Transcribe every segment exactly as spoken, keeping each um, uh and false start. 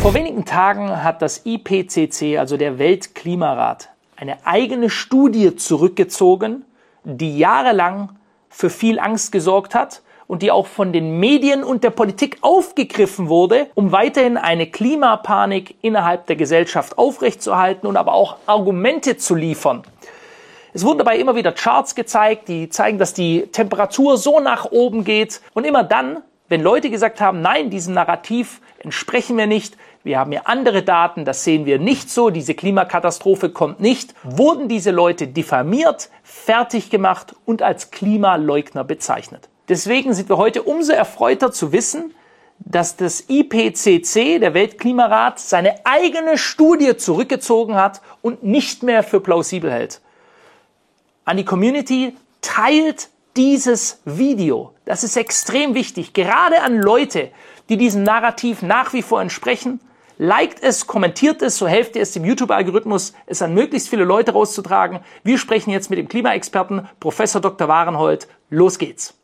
Vor wenigen Tagen hat das I P C C, also der Weltklimarat, eine eigene Studie zurückgezogen, die jahrelang für viel Angst gesorgt hat und die auch von den Medien und der Politik aufgegriffen wurde, um weiterhin eine Klimapanik innerhalb der Gesellschaft aufrechtzuerhalten und aber auch Argumente zu liefern. Es wurden dabei immer wieder Charts gezeigt, die zeigen, dass die Temperatur so nach oben geht. Und immer dann, wenn Leute gesagt haben, nein, diesem Narrativ entsprechen wir nicht, wir haben ja andere Daten, das sehen wir nicht so, diese Klimakatastrophe kommt nicht, wurden diese Leute diffamiert, fertig gemacht und als Klimaleugner bezeichnet. Deswegen sind wir heute umso erfreuter zu wissen, dass das I P C C, der Weltklimarat, seine eigene Studie zurückgezogen hat und nicht mehr für plausibel hält. An die Community, teilt dieses Video. Das ist extrem wichtig, gerade an Leute, die diesem Narrativ nach wie vor entsprechen. Liked es, kommentiert es, so helft ihr es dem YouTube-Algorithmus, es an möglichst viele Leute rauszutragen. Wir sprechen jetzt mit dem Klimaexperten Professor Doktor Warenhold. Los geht's!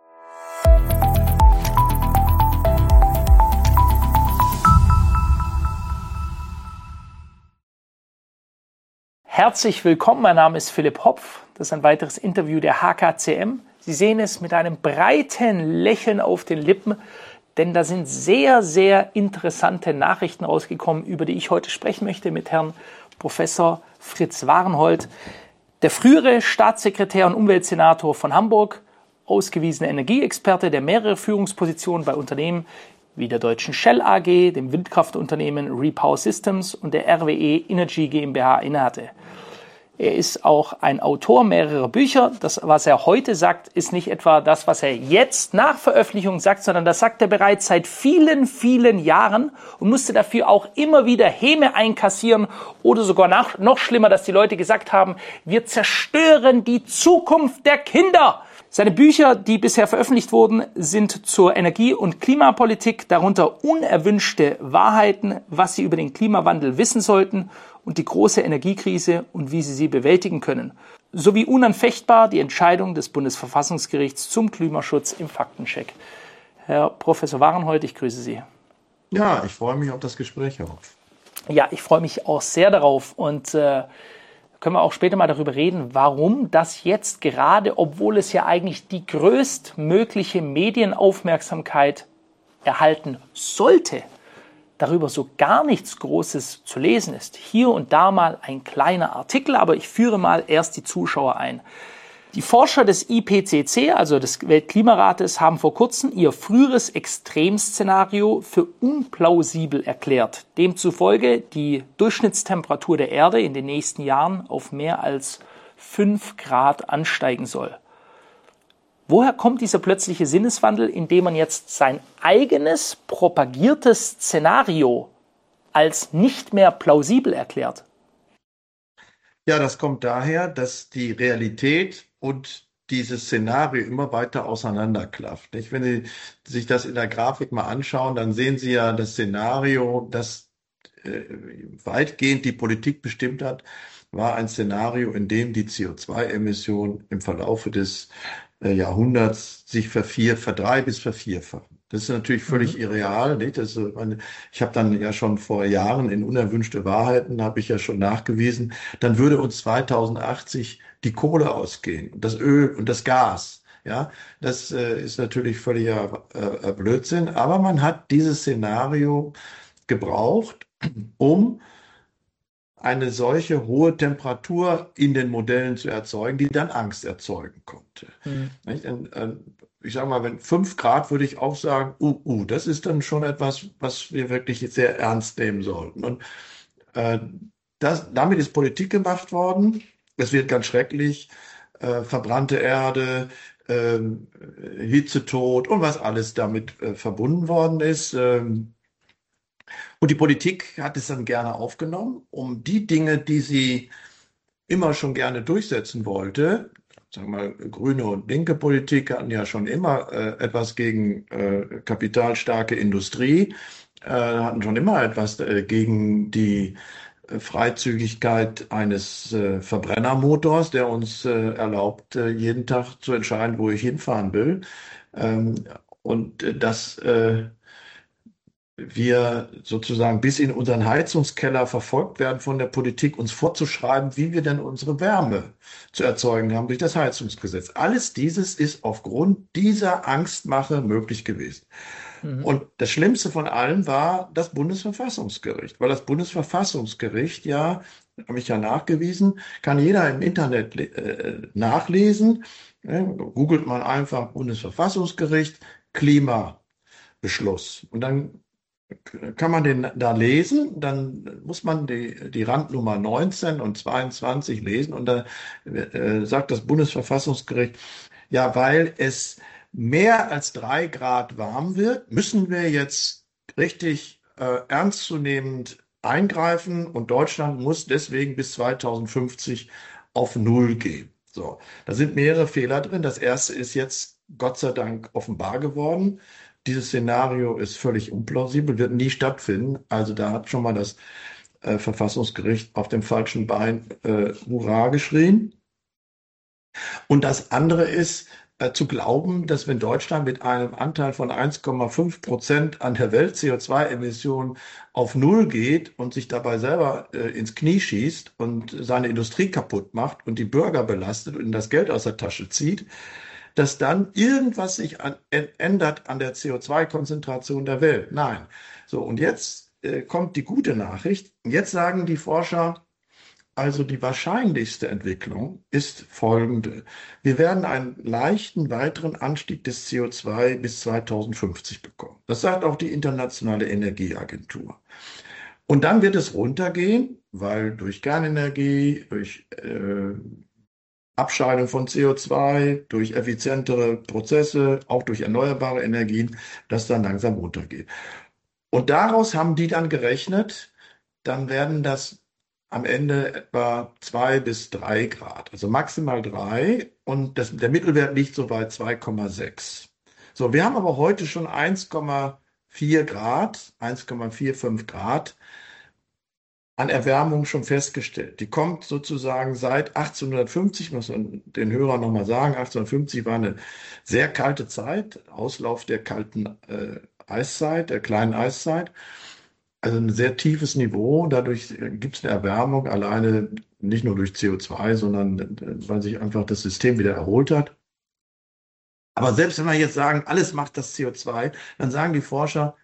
Herzlich willkommen, mein Name ist Philipp Hopf. Das ist ein weiteres Interview der H K C M. Sie sehen es mit einem breiten Lächeln auf den Lippen, denn da sind sehr, sehr interessante Nachrichten rausgekommen, über die ich heute sprechen möchte mit Herrn Professor Fritz Warenhold, der frühere Staatssekretär und Umweltsenator von Hamburg, ausgewiesener Energieexperte, der mehrere Führungspositionen bei Unternehmen wie der deutschen Shell A G, dem Windkraftunternehmen Repower Systems und der R W E Energy GmbH innehatte. Er ist auch ein Autor mehrerer Bücher. Das, was er heute sagt, ist nicht etwa das, was er jetzt nach Veröffentlichung sagt, sondern das sagt er bereits seit vielen, vielen Jahren und musste dafür auch immer wieder Häme einkassieren oder sogar nach, noch schlimmer, dass die Leute gesagt haben, wir zerstören die Zukunft der Kinder. Seine Bücher, die bisher veröffentlicht wurden, sind zur Energie- und Klimapolitik, darunter unerwünschte Wahrheiten, was Sie über den Klimawandel wissen sollten und die große Energiekrise und wie Sie sie bewältigen können, sowie unanfechtbar die Entscheidung des Bundesverfassungsgerichts zum Klimaschutz im Faktencheck. Herr Professor Warenhold, ich grüße Sie. Ja, ich freue mich auf das Gespräch auch. Ja, ich freue mich auch sehr darauf und äh, können wir auch später mal darüber reden, warum das jetzt gerade, obwohl es ja eigentlich die größtmögliche Medienaufmerksamkeit erhalten sollte, darüber so gar nichts Großes zu lesen ist. Hier und da mal ein kleiner Artikel, aber ich führe mal erst die Zuschauer ein. Die Forscher des I P C C, also des Weltklimarates, haben vor kurzem ihr früheres Extremszenario für unplausibel erklärt. Demzufolge die Durchschnittstemperatur der Erde in den nächsten Jahren auf mehr als fünf Grad ansteigen soll. Woher kommt dieser plötzliche Sinneswandel, indem man jetzt sein eigenes propagiertes Szenario als nicht mehr plausibel erklärt? Ja, das kommt daher, dass die Realität und dieses Szenario immer weiter auseinanderklafft. Nicht? Wenn Sie sich das in der Grafik mal anschauen, dann sehen Sie ja das Szenario, das äh, weitgehend die Politik bestimmt hat, war ein Szenario, in dem die C O zwei Emissionen im Verlaufe des äh, Jahrhunderts sich vervier, verdrei- bis vervierfachen. Das ist natürlich völlig mhm. irreal. Nicht? Das ist, meine, ich habe dann ja schon vor Jahren in Unerwünschte Wahrheiten, habe ich ja schon nachgewiesen, dann würde uns zweitausendachtzig die Kohle ausgehen, das Öl und das Gas. Ja, das äh, ist natürlich völliger äh, Blödsinn, aber man hat dieses Szenario gebraucht, um eine solche hohe Temperatur in den Modellen zu erzeugen, die dann Angst erzeugen konnte. Mhm. Nicht? Und, äh, ich sage mal, wenn fünf Grad, würde ich auch sagen, uh, uh, das ist dann schon etwas, was wir wirklich sehr ernst nehmen sollten. Und äh, das, damit ist Politik gemacht worden. Es wird ganz schrecklich, äh, verbrannte Erde, äh, Hitzetod und was alles damit äh, verbunden worden ist. Ähm, und die Politik hat es dann gerne aufgenommen, um die Dinge, die sie immer schon gerne durchsetzen wollte, sagen wir mal, grüne und linke Politik hatten ja schon immer äh, etwas gegen äh, kapitalstarke Industrie, äh, hatten schon immer etwas äh, gegen die äh, Freizügigkeit eines äh, Verbrennermotors, der uns äh, erlaubt, äh, jeden Tag zu entscheiden, wo ich hinfahren will. Ähm, und äh, das äh, wir sozusagen bis in unseren Heizungskeller verfolgt werden von der Politik, uns vorzuschreiben, wie wir denn unsere Wärme zu erzeugen haben durch das Heizungsgesetz. Alles dieses ist aufgrund dieser Angstmache möglich gewesen. Mhm. Und das Schlimmste von allem war das Bundesverfassungsgericht, weil das Bundesverfassungsgericht ja, habe ich ja nachgewiesen, kann jeder im Internet äh, nachlesen. Ja, googelt man einfach Bundesverfassungsgericht, Klimabeschluss. Und dann kann man den da lesen, dann muss man die, die Randnummer neunzehn und zweiundzwanzig lesen und da äh, sagt das Bundesverfassungsgericht, ja, weil es mehr als drei Grad warm wird, müssen wir jetzt richtig äh, ernstzunehmend eingreifen und Deutschland muss deswegen bis zweitausendfünfzig auf Null gehen. So, da sind mehrere Fehler drin. Das erste ist jetzt Gott sei Dank offenbar geworden. Dieses Szenario ist völlig unplausibel, wird nie stattfinden. Also da hat schon mal das äh, Verfassungsgericht auf dem falschen Bein äh, Hurra geschrien. Und das andere ist äh, zu glauben, dass wenn Deutschland mit einem Anteil von eins Komma fünf Prozent an der Welt-C O zwei Emissionen auf Null geht und sich dabei selber äh, ins Knie schießt und seine Industrie kaputt macht und die Bürger belastet und das Geld aus der Tasche zieht, dass dann irgendwas sich an, ändert an der C O zwei Konzentration der Welt. Nein. So, und jetzt äh, kommt die gute Nachricht. Jetzt sagen die Forscher, also die wahrscheinlichste Entwicklung ist folgende. Wir werden einen leichten weiteren Anstieg des C O zwei bis zweitausendfünfzig bekommen. Das sagt auch die Internationale Energieagentur. Und dann wird es runtergehen, weil durch Kernenergie, durch äh, Abscheidung von C O zwei, durch effizientere Prozesse, auch durch erneuerbare Energien, das dann langsam runtergeht. Und daraus haben die dann gerechnet, dann werden das am Ende etwa zwei bis drei Grad, also maximal drei und das, der Mittelwert liegt so bei zwei Komma sechs. So, wir haben aber heute schon eins Komma vier Grad, eins Komma fünfundvierzig Grad an Erwärmung schon festgestellt. Die kommt sozusagen seit achtzehnhundertfünfzig, muss man den Hörern nochmal sagen, achtzehnhundertfünfzig war eine sehr kalte Zeit, Auslauf der kalten äh, Eiszeit, der kleinen Eiszeit. Also ein sehr tiefes Niveau. Dadurch gibt es eine Erwärmung, alleine nicht nur durch C O zwei, sondern äh, weil sich einfach das System wieder erholt hat. Aber selbst wenn wir jetzt sagen, alles macht das C O zwei, dann sagen die Forscher,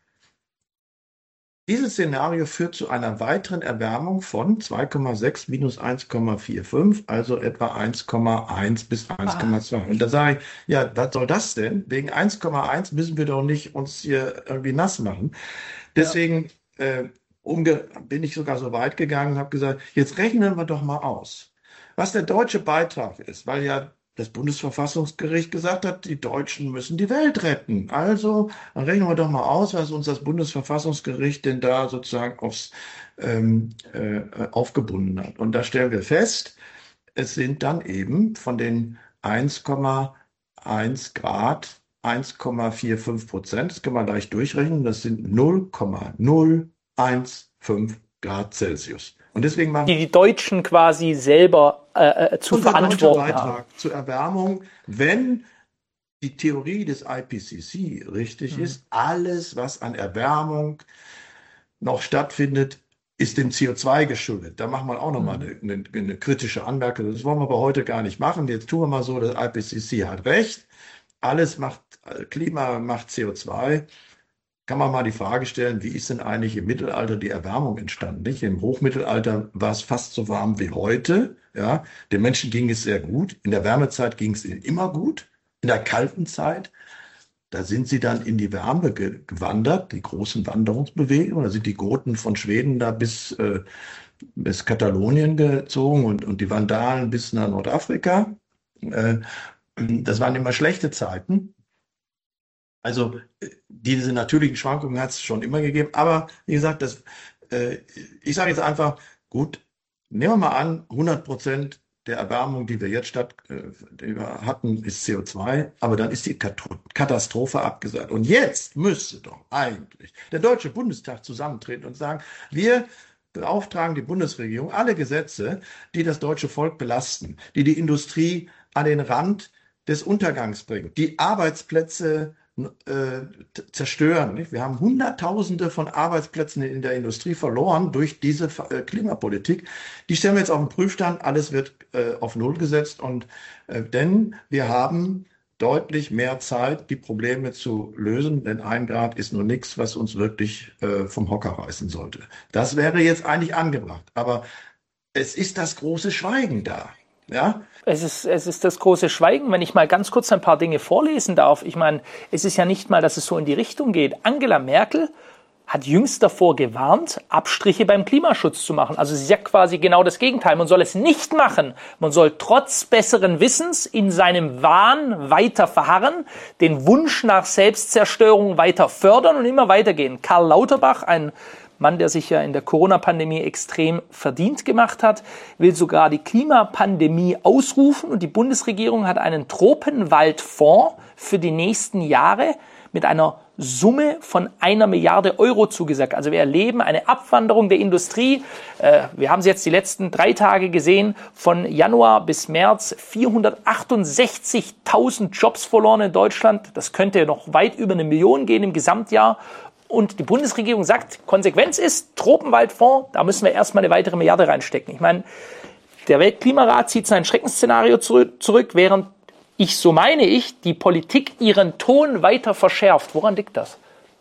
dieses Szenario führt zu einer weiteren Erwärmung von zwei Komma sechs minus eins Komma fünfundvierzig, also etwa eins Komma eins bis Ah, eins Komma zwei. Und da sage ich, ja, was soll das denn? Wegen eins Komma eins müssen wir doch nicht uns hier irgendwie nass machen. ja. Deswegen äh, umge bin ich sogar so weit gegangen und habe gesagt, jetzt rechnen wir doch mal aus, was der deutsche Beitrag ist, weil ja das Bundesverfassungsgericht gesagt hat, die Deutschen müssen die Welt retten. Also dann rechnen wir doch mal aus, was uns das Bundesverfassungsgericht denn da sozusagen aufs, ähm, äh, aufgebunden hat. Und da stellen wir fest, es sind dann eben von den eins Komma eins Grad eins Komma fünfundvierzig Prozent, das kann man leicht durchrechnen, das sind null Komma null eins fünf Grad Celsius. Und deswegen machen Die die Deutschen quasi selber äh, äh, zu unser deutscher verantworten haben. Beitrag zur Erwärmung, wenn die Theorie des I P C C richtig Mhm. ist, alles, was an Erwärmung noch stattfindet, ist dem C O zwei geschuldet. Da machen wir auch nochmal Mhm. eine, eine, eine kritische Anmerkung. Das wollen wir aber heute gar nicht machen. Jetzt tun wir mal so, das I P C C hat recht. Alles macht, Klima macht C O zwei. Kann man mal die Frage stellen, wie ist denn eigentlich im Mittelalter die Erwärmung entstanden? Nicht? Im Hochmittelalter war es fast so warm wie heute. Ja, den Menschen ging es sehr gut. In der Wärmezeit ging es ihnen immer gut. In der kalten Zeit, da sind sie dann in die Wärme ge gewandert, die großen Wanderungsbewegungen. Da sind die Goten von Schweden da bis, äh, bis Katalonien gezogen und, und die Vandalen bis nach Nordafrika. Äh, das waren immer schlechte Zeiten. Also äh, diese natürlichen Schwankungen hat es schon immer gegeben. Aber wie gesagt, das, äh, ich sage jetzt einfach, gut, nehmen wir mal an, hundert Prozent der Erwärmung, die wir jetzt statt, äh, die wir hatten, ist C O zwei, aber dann ist die Kat- Katastrophe abgesagt. Und jetzt müsste doch eigentlich der Deutsche Bundestag zusammentreten und sagen, wir beauftragen die Bundesregierung, alle Gesetze, die das deutsche Volk belasten, die die Industrie an den Rand des Untergangs bringen, die Arbeitsplätze äh, zerstören. Nicht? Wir haben Hunderttausende von Arbeitsplätzen in der Industrie verloren durch diese äh, Klimapolitik. Die stellen wir jetzt auf den Prüfstand. Alles wird äh, auf Null gesetzt. Und äh, denn wir haben deutlich mehr Zeit, die Probleme zu lösen, denn ein Grad ist nur nichts, was uns wirklich äh, vom Hocker reißen sollte. Das wäre jetzt eigentlich angebracht, aber es ist das große Schweigen da. Ja? Es ist, es ist das große Schweigen. Wenn ich mal ganz kurz ein paar Dinge vorlesen darf. Ich meine, es ist ja nicht mal, dass es so in die Richtung geht. Angela Merkel hat jüngst davor gewarnt, Abstriche beim Klimaschutz zu machen. Also sie sagt quasi genau das Gegenteil. Man soll es nicht machen. Man soll trotz besseren Wissens in seinem Wahn weiter verharren, den Wunsch nach Selbstzerstörung weiter fördern und immer weitergehen. Karl Lauterbach, ein Mann, der sich ja in der Corona-Pandemie extrem verdient gemacht hat, will sogar die Klimapandemie ausrufen. Und die Bundesregierung hat einen Tropenwaldfonds für die nächsten Jahre mit einer Summe von einer Milliarde Euro zugesagt. Also wir erleben eine Abwanderung der Industrie. Äh, wir haben es jetzt die letzten drei Tage gesehen, von Januar bis März vierhundertachtundsechzigtausend Jobs verloren in Deutschland. Das könnte noch weit über eine Million gehen im Gesamtjahr. Und die Bundesregierung sagt, Konsequenz ist, Tropenwaldfonds, da müssen wir erstmal eine weitere Milliarde reinstecken. Ich meine, der Weltklimarat zieht sein Schreckensszenario zurück, während ich, so meine ich, die Politik ihren Ton weiter verschärft. Woran liegt das?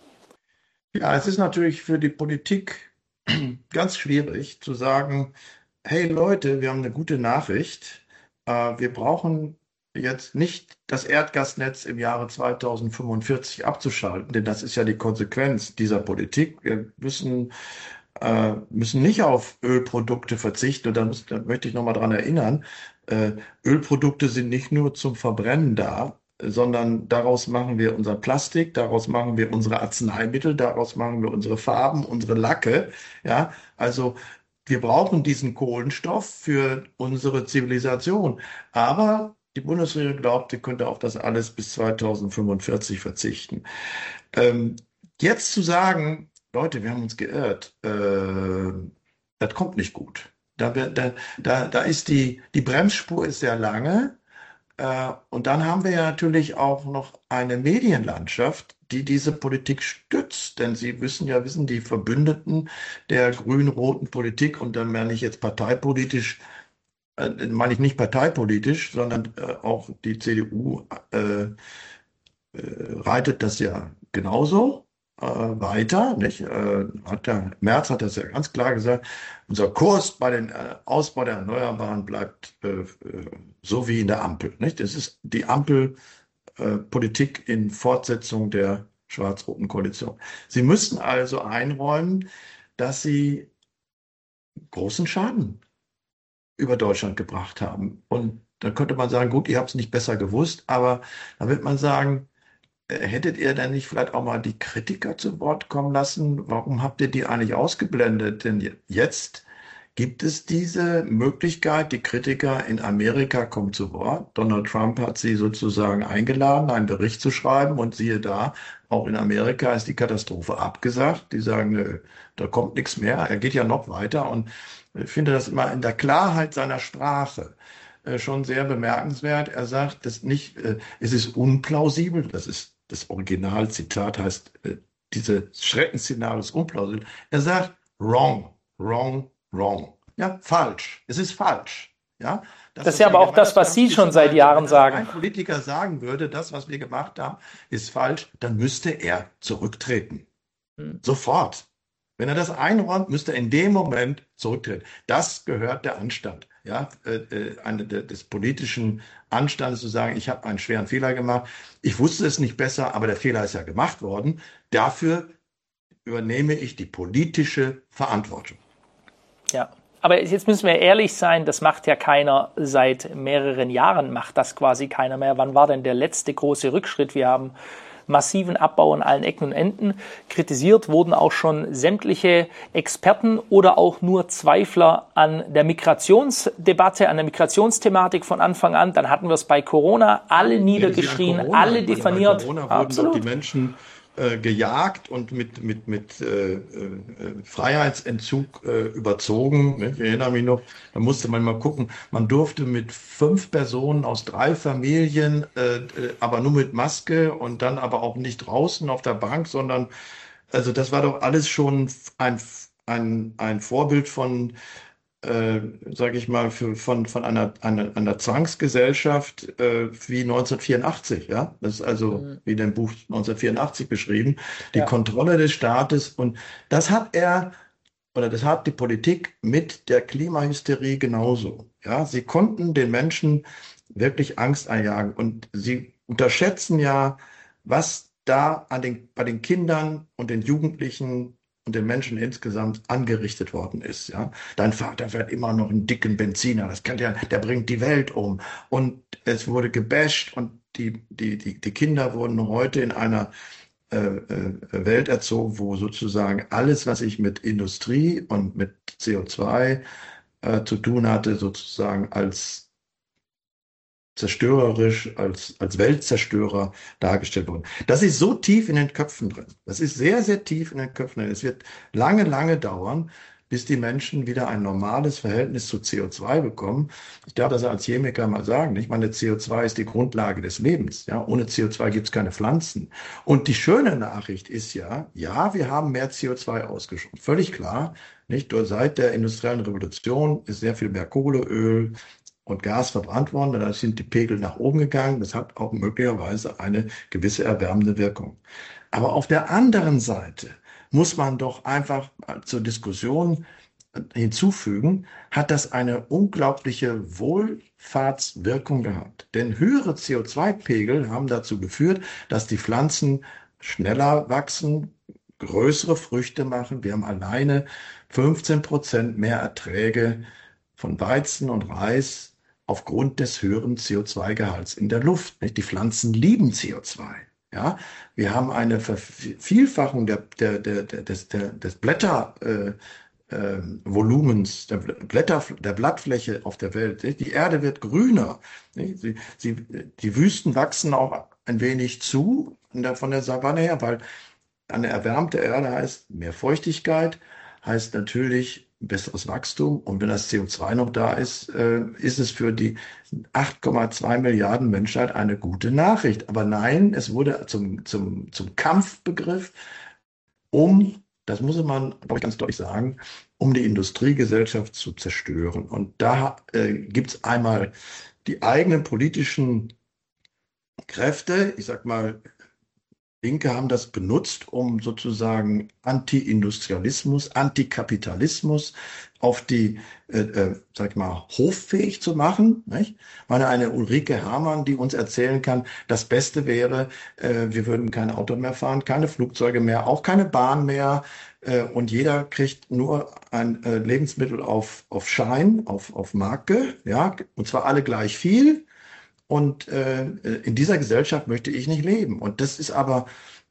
Ja, es ist natürlich für die Politik ganz schwierig zu sagen, hey Leute, wir haben eine gute Nachricht. Wir brauchen jetzt nicht das Erdgasnetz im Jahre zweitausendfünfundvierzig abzuschalten, denn das ist ja die Konsequenz dieser Politik. Wir müssen, äh, müssen nicht auf Ölprodukte verzichten. Und da, muss, da möchte ich nochmal dran erinnern, äh, Ölprodukte sind nicht nur zum Verbrennen da, sondern daraus machen wir unser Plastik, daraus machen wir unsere Arzneimittel, daraus machen wir unsere Farben, unsere Lacke. Ja, also wir brauchen diesen Kohlenstoff für unsere Zivilisation. Aber die Bundesregierung glaubt, sie könnte auf das alles bis zweitausendfünfundvierzig verzichten. Ähm, jetzt zu sagen, Leute, wir haben uns geirrt, äh, das kommt nicht gut. Da, da, da, da ist die, die Bremsspur ist sehr lange. Äh, und dann haben wir ja natürlich auch noch eine Medienlandschaft, die diese Politik stützt. Denn Sie wissen ja, wissen die Verbündeten der grün-roten Politik, und dann meine ich jetzt parteipolitisch, äh, meine ich nicht parteipolitisch, sondern äh, auch die C D U äh, äh, reitet das ja genauso äh, weiter. Nicht? Äh, hat der Merz hat das ja ganz klar gesagt. Unser Kurs bei den äh, Ausbau der Erneuerbaren bleibt äh, so wie in der Ampel. Nicht? Das ist die Ampelpolitik äh, in Fortsetzung der schwarz-roten Koalition. Sie müssten also einräumen, dass sie großen Schaden über Deutschland gebracht haben. Und dann könnte man sagen, gut, ihr habt es nicht besser gewusst, aber dann wird man sagen, äh, hättet ihr denn nicht vielleicht auch mal die Kritiker zu Wort kommen lassen? Warum habt ihr die eigentlich ausgeblendet? Denn je- jetzt gibt es diese Möglichkeit, die Kritiker in Amerika kommen zu Wort. Donald Trump hat sie sozusagen eingeladen, einen Bericht zu schreiben, und siehe da, auch in Amerika ist die Katastrophe abgesagt. Die sagen, nö, da kommt nichts mehr. Er geht ja noch weiter, und ich finde das immer in der Klarheit seiner Sprache äh, schon sehr bemerkenswert. Er sagt, das nicht, äh, es ist unplausibel, das ist das Originalzitat, heißt, äh, dieses Schreckensszenario ist unplausibel. Er sagt, wrong, wrong, wrong. Ja, falsch. Es ist falsch. Ja, Das ist ja aber auch das, was Sie schon seit Jahren sagen. Wenn ein Politiker sagen würde, das, was wir gemacht haben, ist falsch, dann müsste er zurücktreten. Hm. Sofort. Wenn er das einräumt, müsste er in dem Moment zurücktreten. Das gehört der Anstand, ja, äh, äh, eine, de, des politischen Anstandes, zu sagen, ich habe einen schweren Fehler gemacht. Ich wusste es nicht besser, aber der Fehler ist ja gemacht worden. Dafür übernehme ich die politische Verantwortung. Ja, aber jetzt müssen wir ehrlich sein, das macht ja keiner seit mehreren Jahren, macht das quasi keiner mehr. Wann war denn der letzte große Rückschritt? Wir haben massiven Abbau an allen Ecken und Enden. Kritisiert wurden auch schon sämtliche Experten oder auch nur Zweifler an der Migrationsdebatte, an der Migrationsthematik von Anfang an. Dann hatten wir es bei Corona, alle niedergeschrien, Corona, alle diffamiert. Bei Corona wurden doch die Menschen äh, gejagt und mit, mit, mit äh, äh, Freiheitsentzug äh, überzogen. Ne? Ich erinnere mich noch, da musste man mal gucken, man durfte mit fünf Personen aus drei Familien, äh, äh, aber nur mit Maske und dann aber auch nicht draußen auf der Bank, sondern also das war doch alles schon ein, ein, ein Vorbild von äh, sage ich mal, für, von, von einer, einer, einer Zwangsgesellschaft äh, wie neunzehnhundertvierundachtzig. Ja? Das ist also Mhm. wie in dem Buch neunzehnhundertvierundachtzig beschrieben, die Ja. Kontrolle des Staates. Und das hat er, oder das hat die Politik mit der Klimahysterie genauso. Ja? Sie konnten den Menschen wirklich Angst einjagen. Und sie unterschätzen ja, was da an den, bei den Kindern und den Jugendlichen und den Menschen insgesamt angerichtet worden ist. Ja, dein Vater fährt immer noch einen dicken Benziner, das kann der, der bringt die Welt um. Und es wurde gebasht und die, die, die, die Kinder wurden heute in einer äh, äh, Welt erzogen, wo sozusagen alles, was ich mit Industrie und mit C O zwei äh, zu tun hatte, sozusagen als zerstörerisch, als, als Weltzerstörer dargestellt worden. Das ist so tief in den Köpfen drin. Das ist sehr, sehr tief in den Köpfen drin. Es wird lange, lange dauern, bis die Menschen wieder ein normales Verhältnis zu C O zwei bekommen. Ich darf das als Chemiker mal sagen. Ich meine, C O zwei ist die Grundlage des Lebens. Ja, ohne C O zwei gibt es keine Pflanzen. Und die schöne Nachricht ist ja, ja, wir haben mehr C O zwei ausgeschoben. Völlig klar. Nicht nur seit der industriellen Revolution ist sehr viel mehr Kohle, Öl, und Gas verbrannt worden, da sind die Pegel nach oben gegangen. Das hat auch möglicherweise eine gewisse erwärmende Wirkung. Aber auf der anderen Seite muss man doch einfach zur Diskussion hinzufügen, hat das eine unglaubliche Wohlfahrtswirkung gehabt. Denn höhere C O zwei Pegel haben dazu geführt, dass die Pflanzen schneller wachsen, größere Früchte machen. Wir haben alleine fünfzehn Prozent mehr Erträge von Weizen und Reis aufgrund des höheren C O zwei Gehalts in der Luft. Nicht? Die Pflanzen lieben C O zwei. Ja, wir haben eine Vervielfachung der, der, der, der, des, der, des Blättervolumens, äh, äh, Volumens, der Blätter, der Blattfläche auf der Welt. Nicht? Die Erde wird grüner. Nicht? Sie, sie, die Wüsten wachsen auch ein wenig zu von der, von der Savanne her, weil eine erwärmte Erde heißt mehr Feuchtigkeit, heißt natürlich besseres Wachstum. Und wenn das C O zwei noch da ist, äh, ist es für die acht Komma zwei Milliarden Menschheit eine gute Nachricht. Aber nein, es wurde zum, zum, zum Kampfbegriff, um, das muss man, glaube ich, ganz deutlich sagen, um die Industriegesellschaft zu zerstören. Und da äh, gibt es einmal die eigenen politischen Kräfte, ich sag mal, Linke haben das benutzt, um sozusagen Anti-Industrialismus, Antikapitalismus auf die, äh, äh, sag ich mal, hoffähig zu machen. Nicht? Ich meine, eine Ulrike Herrmann, die uns erzählen kann, das Beste wäre, äh, wir würden kein Auto mehr fahren, keine Flugzeuge mehr, auch keine Bahn mehr. Äh, und jeder kriegt nur ein äh, Lebensmittel auf, auf Schein, auf, auf Marke, ja, und zwar alle gleich viel. Und äh, in dieser Gesellschaft möchte ich nicht leben. Und das ist aber,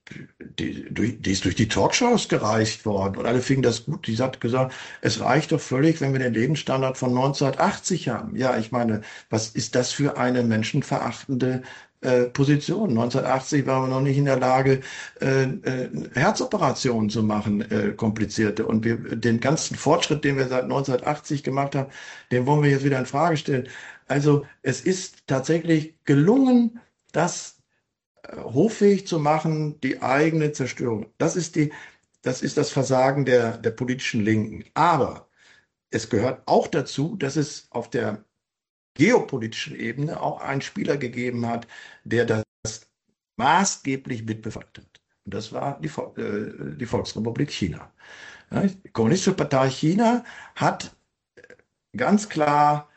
die, durch, die ist durch die Talkshows gereicht worden. Und alle fingen das gut. Die hat gesagt, es reicht doch völlig, wenn wir den Lebensstandard von neunzehnhundertachtzig haben. Ja, ich meine, was ist das für eine menschenverachtende äh, Position? neunzehnhundertachtzig waren wir noch nicht in der Lage, äh, äh, Herzoperationen zu machen, äh, komplizierte. Und wir, den ganzen Fortschritt, den wir seit neunzehnhundertachtzig gemacht haben, den wollen wir jetzt wieder in Frage stellen. Also es ist tatsächlich gelungen, das äh, hoffähig zu machen, die eigene Zerstörung. Das ist die, das ist das Versagen der, der politischen Linken. Aber es gehört auch dazu, dass es auf der geopolitischen Ebene auch einen Spieler gegeben hat, der das maßgeblich mitbefeuert hat. Und das war die, Vol- äh, die Volksrepublik China. Ja, die Kommunistische Partei China hat ganz klar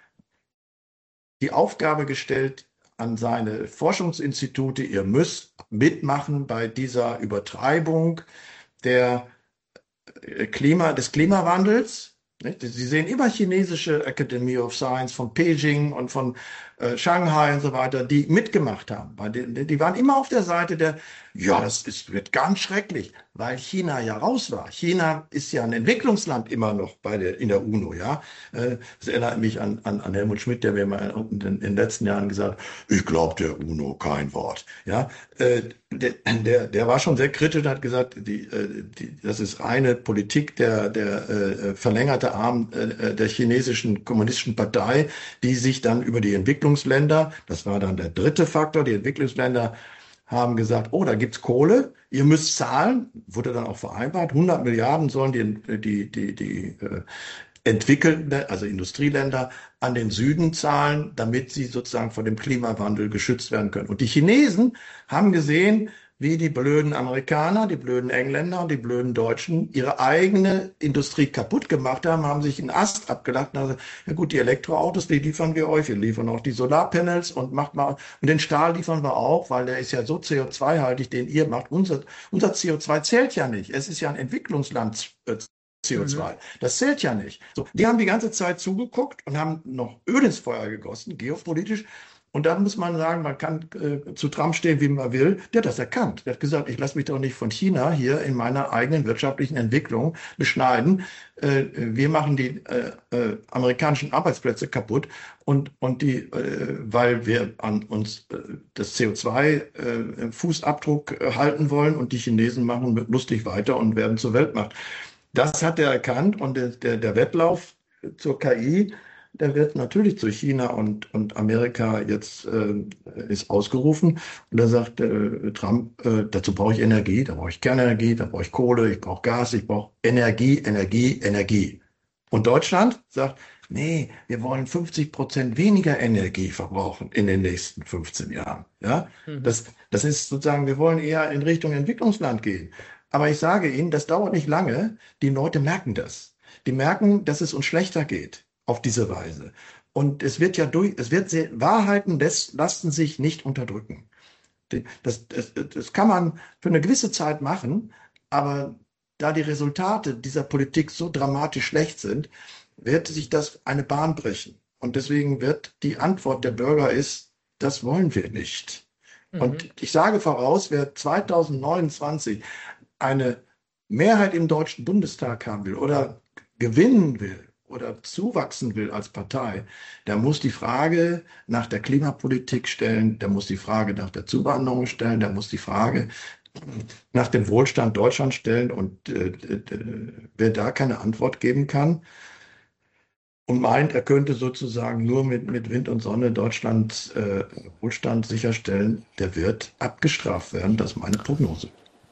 die Aufgabe gestellt an seine Forschungsinstitute, ihr müsst mitmachen bei dieser Übertreibung der äh, Klima, des Klimawandels. Nicht? Sie sehen immer chinesische Academy of Science von Beijing und von äh, Shanghai und so weiter, die mitgemacht haben. Bei den, die waren immer auf der Seite der, ja, das ist, wird ganz schrecklich, weil China ja raus war. China ist ja ein Entwicklungsland immer noch bei der, in der UNO, ja. Äh, Das erinnert mich an, an, an Helmut Schmidt, der mir mal in, in den letzten Jahren gesagt hat, ich glaube der UNO kein Wort, ja. Äh, der, der, der war schon sehr kritisch und hat gesagt, die, äh, die, das ist reine Politik der, der äh, verlängerte Arm äh, der chinesischen kommunistischen Partei, die sich dann über die Entwicklungsländer, das war dann der dritte Faktor, die Entwicklungsländer haben gesagt, oh, da gibt's Kohle, ihr müsst zahlen, wurde dann auch vereinbart, hundert Milliarden sollen die, die, die, die äh, entwickelten, also Industrieländer, an den Süden zahlen, damit sie sozusagen vor dem Klimawandel geschützt werden können. Und die Chinesen haben gesehen, wie die blöden Amerikaner, die blöden Engländer und die blöden Deutschen ihre eigene Industrie kaputt gemacht haben, haben sich einen Ast abgelacht und haben gesagt, ja gut, die Elektroautos, die liefern wir euch, wir liefern auch die Solarpanels und macht mal, und den Stahl liefern wir auch, weil der ist ja so C O zwei haltig, den ihr macht. Unser, unser C O zwei zählt ja nicht. Es ist ja ein Entwicklungsland äh, Mhm. C O zwei. Das zählt ja nicht. So, die haben die ganze Zeit zugeguckt und haben noch Öl ins Feuer gegossen, geopolitisch. Und dann muss man sagen, man kann äh, zu Trump stehen, wie man will. Der hat das erkannt. Der hat gesagt, ich lasse mich doch nicht von China hier in meiner eigenen wirtschaftlichen Entwicklung beschneiden. Äh, wir machen die äh, äh, amerikanischen Arbeitsplätze kaputt und, und die, äh, weil wir an uns äh, das C O zwei äh, Fußabdruck äh, halten wollen und die Chinesen machen lustig weiter und werden zur Weltmacht. Das hat er erkannt und der, der, der Wettlauf zur K I, der wird natürlich zu China und, und Amerika jetzt äh, ist ausgerufen. Und da sagt äh, Trump, äh, dazu brauche ich Energie, da brauche ich Kernenergie, da brauche ich Kohle, ich brauche Gas, ich brauche Energie, Energie, Energie. Und Deutschland sagt, nee, wir wollen fünfzig Prozent weniger Energie verbrauchen in den nächsten fünfzehn Jahren. Ja, Mhm. das, das ist sozusagen, wir wollen eher in Richtung Entwicklungsland gehen. Aber ich sage Ihnen, das dauert nicht lange. Die Leute merken das. Die merken, dass es uns schlechter geht auf diese Weise. Und es wird ja durch, es wird sehr, Wahrheiten lässt, lassen sich nicht unterdrücken. Die- Das, das, das kann man für eine gewisse Zeit machen, aber da die Resultate dieser Politik so dramatisch schlecht sind, wird sich das eine Bahn brechen. Und deswegen wird die Antwort der Bürger ist, das wollen wir nicht. Mhm. Und ich sage voraus, wer zweitausendneunundzwanzig eine Mehrheit im Deutschen Bundestag haben will oder gewinnen will oder zuwachsen will als Partei, der muss die Frage nach der Klimapolitik stellen, der muss die Frage nach der Zuwanderung stellen, der muss die Frage nach dem Wohlstand Deutschlands stellen. Und äh, äh, wer da keine Antwort geben kann und meint, er könnte sozusagen nur mit, mit Wind und Sonne Deutschland äh, Wohlstand sicherstellen, der wird abgestraft werden. Das ist meine Prognose.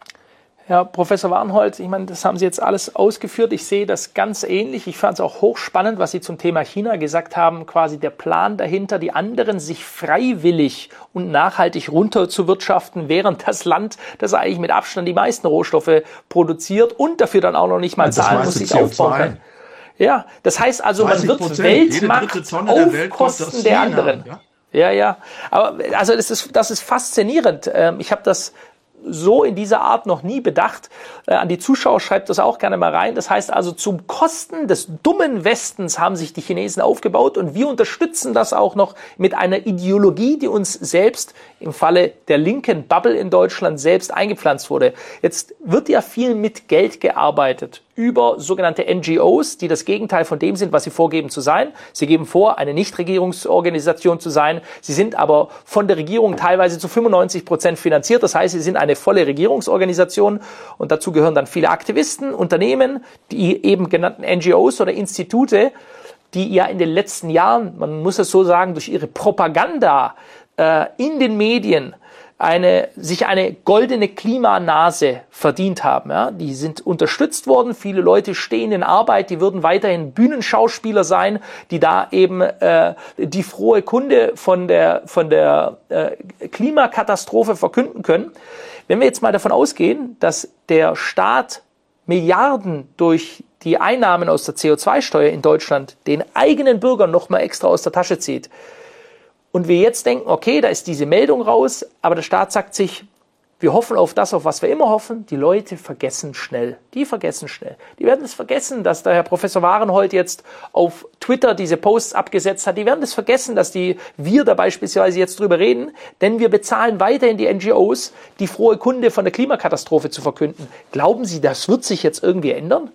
Ja, Professor Warnholz, ich meine, das haben Sie jetzt alles ausgeführt. Ich sehe das ganz ähnlich. Ich fand es auch hochspannend, was Sie zum Thema China gesagt haben. Quasi der Plan dahinter, die anderen sich freiwillig und nachhaltig runterzuwirtschaften, während das Land, das eigentlich mit Abstand die meisten Rohstoffe produziert und dafür dann auch noch nicht mal Das zahlen muss, meiste sich aufbauen kann. C O zwei. Ja, das heißt also, man dreißig wird Prozent, jede dritte Weltmacht Tonne der auf Welt kommt aus Kosten der China. anderen. Ja? Ja, ja. Aber also das ist, das ist faszinierend. Ähm, Ich habe das so in dieser Art noch nie bedacht. Äh, an die Zuschauer schreibt das auch gerne mal rein. Das heißt also, zum Kosten des dummen Westens haben sich die Chinesen aufgebaut und wir unterstützen das auch noch mit einer Ideologie, die uns selbst im Falle der linken Bubble in Deutschland selbst eingepflanzt wurde. Jetzt wird ja viel mit Geld gearbeitet über sogenannte N G Os, die das Gegenteil von dem sind, was sie vorgeben zu sein. Sie geben vor, eine Nichtregierungsorganisation zu sein. Sie sind aber von der Regierung teilweise zu fünfundneunzig Prozent finanziert. Das heißt, sie sind eine volle Regierungsorganisation und dazu gehören dann viele Aktivisten, Unternehmen, die eben genannten N G Os oder Institute, die ja in den letzten Jahren, man muss es so sagen, durch ihre Propaganda äh, in den Medien eine, sich eine goldene Klimanase verdient haben. Ja? Die sind unterstützt worden, viele Leute stehen in Arbeit, die würden weiterhin Bühnenschauspieler sein, die da eben äh, die frohe Kunde von der, von der äh, Klimakatastrophe verkünden können. Wenn wir jetzt mal davon ausgehen, dass der Staat Milliarden durch die Einnahmen aus der C O zwei Steuer in Deutschland den eigenen Bürgern nochmal extra aus der Tasche zieht, und wir jetzt denken, okay, da ist diese Meldung raus, aber der Staat sagt sich, wir hoffen auf das, auf was wir immer hoffen. Die Leute vergessen schnell. Die vergessen schnell. Die werden es vergessen, dass der Herr Professor Warenhold jetzt auf Twitter diese Posts abgesetzt hat. Die werden es vergessen, dass die, wir da beispielsweise jetzt drüber reden, denn wir bezahlen weiterhin die N G Os, die frohe Kunde von der Klimakatastrophe zu verkünden. Glauben Sie, das wird sich jetzt irgendwie ändern?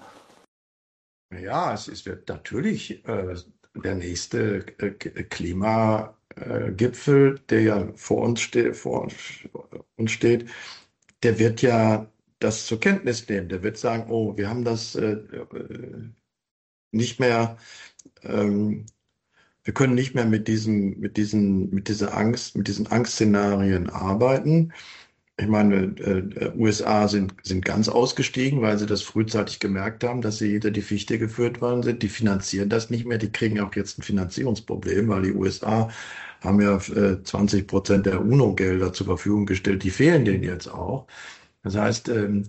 Ja, es, es wird natürlich äh, der nächste äh, Klimagipfel, der ja vor uns steht, vor uns uns steht, der wird ja das zur Kenntnis nehmen. Der wird sagen, oh, wir haben das äh, äh, nicht mehr, ähm, wir können nicht mehr mit diesem, mit diesen, mit dieser Angst, mit diesen Angstszenarien arbeiten. Ich meine, äh, U S A sind, sind ganz ausgestiegen, weil sie das frühzeitig gemerkt haben, dass sie hinter die Fichte geführt worden sind. Die finanzieren das nicht mehr. Die kriegen auch jetzt ein Finanzierungsproblem, weil die U S A haben ja äh, zwanzig Prozent der UNO-Gelder zur Verfügung gestellt. Die fehlen denen jetzt auch. Das heißt, ähm,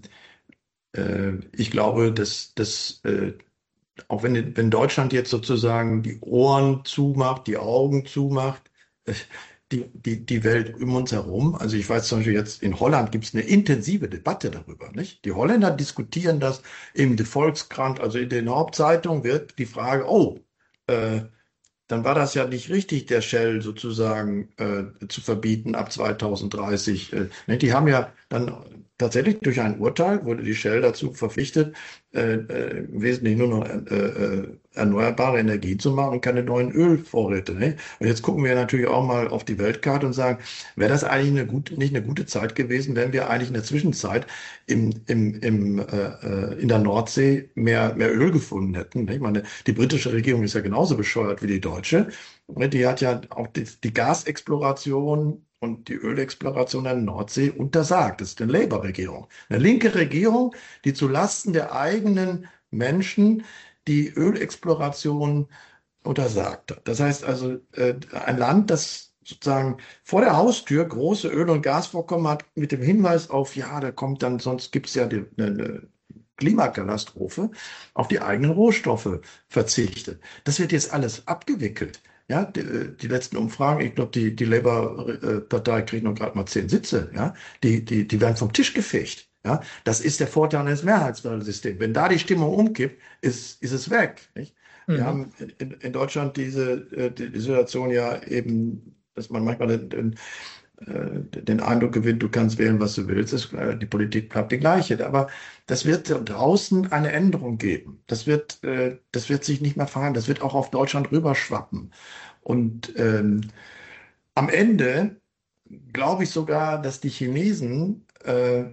äh, ich glaube, dass, dass äh, auch wenn, wenn Deutschland jetzt sozusagen die Ohren zumacht, die Augen zumacht, äh, die, die, die Welt um uns herum, also ich weiß zum Beispiel jetzt, in Holland gibt es eine intensive Debatte darüber, nicht? Die Holländer diskutieren das im De Volkskrant, also in den Hauptzeitungen wird die Frage, oh, äh, dann war das ja nicht richtig, der Shell sozusagen äh, zu verbieten ab zweitausenddreißig. Äh, ne? Die haben ja dann tatsächlich durch ein Urteil wurde die Shell dazu verpflichtet, äh, äh, im Wesentlichen nur noch äh, äh, erneuerbare Energie zu machen und keine neuen Ölvorräte. Ne? Und jetzt gucken wir natürlich auch mal auf die Weltkarte und sagen, wäre das eigentlich eine gute, nicht eine gute Zeit gewesen, wenn wir eigentlich in der Zwischenzeit im, im, im, äh, äh, in der Nordsee mehr, mehr Öl gefunden hätten. Ne? Ich meine, die britische Regierung ist ja genauso bescheuert wie die deutsche. Ne? Die hat ja auch die, die Gasexploration und die Ölexploration in der Nordsee untersagt. Das ist eine Labour-Regierung. Eine linke Regierung, die zu Lasten der eigenen Menschen die Ölexploration untersagt hat. Das heißt also, äh, ein Land, das sozusagen vor der Haustür große Öl- und Gasvorkommen hat, mit dem Hinweis auf, ja, da kommt dann, sonst gibt es ja die, eine, eine Klimakatastrophe, auf die eigenen Rohstoffe verzichtet. Das wird jetzt alles abgewickelt. Ja, die, die letzten Umfragen, ich glaube, die, die Labour-Partei kriegt noch gerade mal zehn Sitze. Ja, die, die, die werden vom Tisch gefegt. Ja, das ist der Vorteil eines Mehrheitswahlsystems. Wenn da die Stimmung umkippt, ist, ist es weg. Nicht? Wir Mhm. haben in, in Deutschland diese äh, die, die Situation ja eben, dass man manchmal den, den, äh, den Eindruck gewinnt, du kannst wählen, was du willst. Es, äh, die Politik bleibt die gleiche. Aber das wird draußen eine Änderung geben. Das wird, äh, das wird sich nicht mehr verhalten. Das wird auch auf Deutschland rüberschwappen. Und ähm, am Ende glaube ich sogar, dass die Chinesen äh,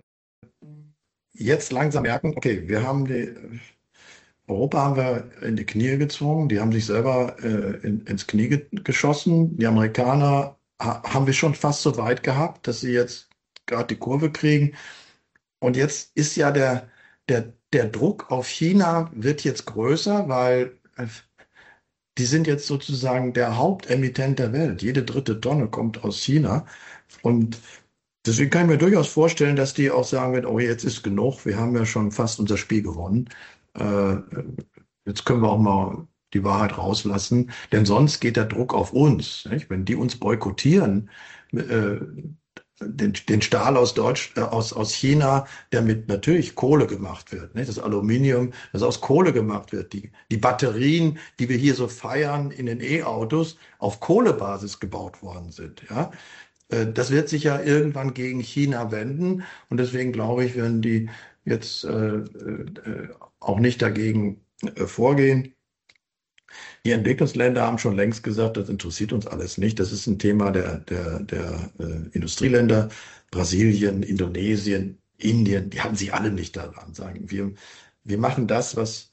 jetzt langsam merken, okay, wir haben die, Europa haben wir in die Knie gezwungen, die haben sich selber äh, in, ins Knie ge geschossen. Die Amerikaner ha haben wir schon fast so weit gehabt, dass sie jetzt gerade die Kurve kriegen. Und jetzt ist ja der, der, der Druck auf China wird jetzt größer, weil äh, die sind jetzt sozusagen der Hauptemittent der Welt. Jede dritte Tonne kommt aus China. Und deswegen kann ich mir durchaus vorstellen, dass die auch sagen werden, oh, jetzt ist genug, wir haben ja schon fast unser Spiel gewonnen. Äh, jetzt können wir auch mal die Wahrheit rauslassen, denn sonst geht der Druck auf uns. Nicht? Wenn die uns boykottieren, äh, den, den Stahl aus Deutsch, äh, aus, aus China, der mit natürlich Kohle gemacht wird, nicht? Das Aluminium, das aus Kohle gemacht wird, die, die Batterien, die wir hier so feiern in den E-Autos, auf Kohlebasis gebaut worden sind. Ja? Äh, Das wird sich ja irgendwann gegen China wenden und deswegen glaube ich, werden die jetzt äh, äh, auch nicht dagegen äh, vorgehen. Die Entwicklungsländer haben schon längst gesagt, das interessiert uns alles nicht. Das ist ein Thema der, der, der äh, Industrieländer. Brasilien, Indonesien, Indien, die haben sich alle nicht daran. Sagen wir, wir machen das, was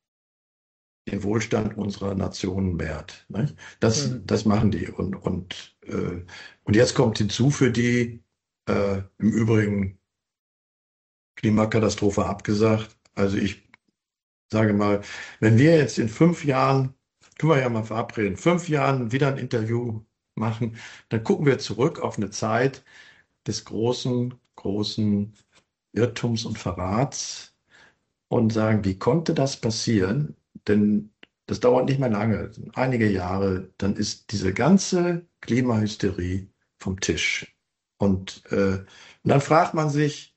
den Wohlstand unserer Nationen mehrt. Ne? Das, Mhm. das machen die. Und, und, äh, und jetzt kommt hinzu für die äh, im Übrigen Klimakatastrophe abgesagt. Also ich sage mal, wenn wir jetzt in fünf Jahren, können wir ja mal verabreden, fünf Jahren wieder ein Interview machen, dann gucken wir zurück auf eine Zeit des großen, großen Irrtums und Verrats und sagen, wie konnte das passieren? Denn das dauert nicht mehr lange, einige Jahre, dann ist diese ganze Klimahysterie vom Tisch. Und, äh, und dann fragt man sich,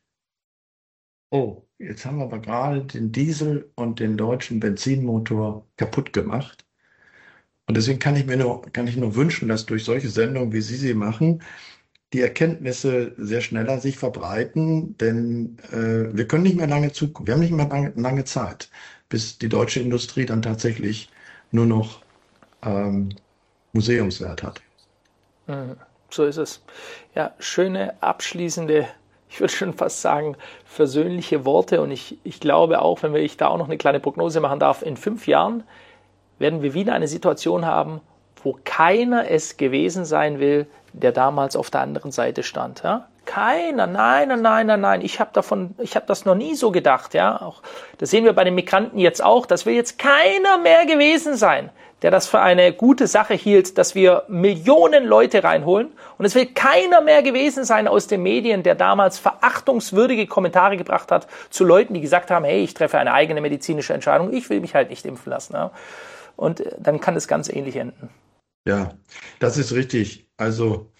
oh, jetzt haben wir aber gerade den Diesel und den deutschen Benzinmotor kaputt gemacht. Und deswegen kann ich mir nur, kann ich nur wünschen, dass durch solche Sendungen, wie Sie sie machen, die Erkenntnisse sehr schneller sich verbreiten, denn äh, wir können nicht mehr lange zugucken. Wir haben nicht mehr lange, lange Zeit, bis die deutsche Industrie dann tatsächlich nur noch ähm, Museumswert hat. Mhm. So ist es. Ja, schöne, abschließende, ich würde schon fast sagen, versöhnliche Worte. Und ich, ich glaube auch, wenn ich da auch noch eine kleine Prognose machen darf, in fünf Jahren werden wir wieder eine Situation haben, wo keiner es gewesen sein will, der damals auf der anderen Seite stand. Ja? Keiner, nein, nein, nein, nein, nein. Ich habe davon, ich habe das noch nie so gedacht. Ja, auch das sehen wir bei den Migranten jetzt auch. Das will jetzt keiner mehr gewesen sein, der das für eine gute Sache hielt, dass wir Millionen Leute reinholen. Und es will keiner mehr gewesen sein aus den Medien, der damals verachtungswürdige Kommentare gebracht hat zu Leuten, die gesagt haben, hey, ich treffe eine eigene medizinische Entscheidung, ich will mich halt nicht impfen lassen. Ja? Und dann kann es ganz ähnlich enden. Ja, das ist richtig. Also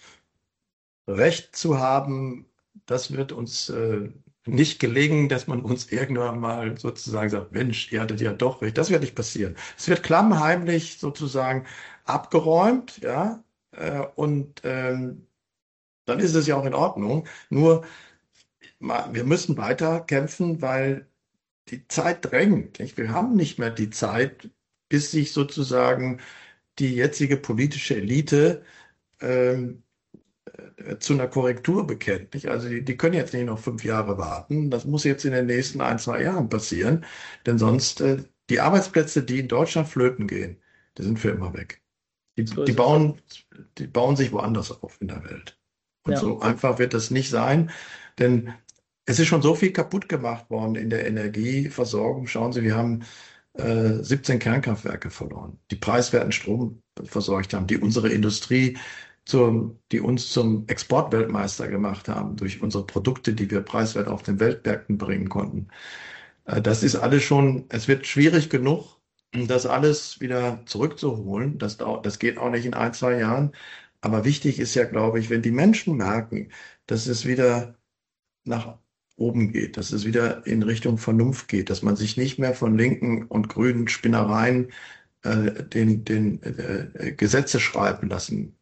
Recht zu haben, das wird uns äh, nicht gelingen, dass man uns irgendwann mal sozusagen sagt, Mensch, ihr hattet ja doch recht. Das wird nicht passieren. Es wird klammheimlich sozusagen abgeräumt, ja, äh, und ähm, dann ist es ja auch in Ordnung. Nur ma- wir müssen weiter kämpfen, weil die Zeit drängt. Nicht? Wir haben nicht mehr die Zeit, bis sich sozusagen die jetzige politische Elite ähm, äh, zu einer Korrektur bekennt. Nicht? Also die, die können jetzt nicht noch fünf Jahre warten. Das muss jetzt in den nächsten ein, zwei Jahren passieren. Denn sonst äh, die Arbeitsplätze, die in Deutschland flöten gehen, die sind für immer weg. Die, So die ist es. bauen, die bauen sich woanders auf in der Welt. Und Ja. so einfach wird das nicht sein. Denn es ist schon so viel kaputt gemacht worden in der Energieversorgung. Schauen Sie, wir haben äh, siebzehn Kernkraftwerke verloren, die preiswerten Strom versorgt haben, die unsere Industrie, zum, die uns zum Exportweltmeister gemacht haben durch unsere Produkte, die wir preiswert auf den Weltmärkten bringen konnten. Äh, das ist alles schon, es wird schwierig genug, das alles wieder zurückzuholen. Das dauert, das geht auch nicht in ein, zwei Jahren. Aber wichtig ist ja, glaube ich, wenn die Menschen merken, dass es wieder nach oben geht, dass es wieder in Richtung Vernunft geht, dass man sich nicht mehr von linken und grünen Spinnereien äh, den, den äh, Gesetze schreiben lassen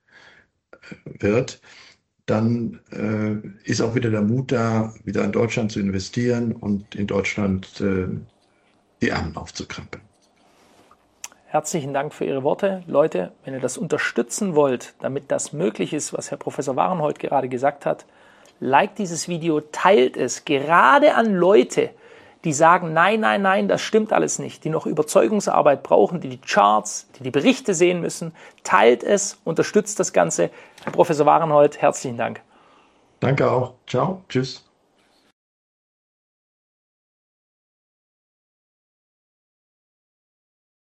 wird, dann äh, ist auch wieder der Mut da, wieder in Deutschland zu investieren und in Deutschland äh, die Ärmel aufzukrempeln. Herzlichen Dank für Ihre Worte. Leute, wenn ihr das unterstützen wollt, damit das möglich ist, was Herr Professor Warenhold gerade gesagt hat, liked dieses Video, teilt es, gerade an Leute, die sagen, nein, nein, nein, das stimmt alles nicht, die noch Überzeugungsarbeit brauchen, die die Charts, die die Berichte sehen müssen. Teilt es, unterstützt das Ganze. Herr Professor Warenhold, herzlichen Dank. Danke auch. Ciao. Tschüss.